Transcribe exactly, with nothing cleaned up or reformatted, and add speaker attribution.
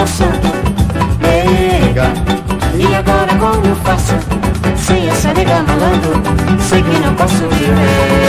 Speaker 1: moça, nega. E agora como eu faço? Sem essa nega malandro, sei que não posso viver.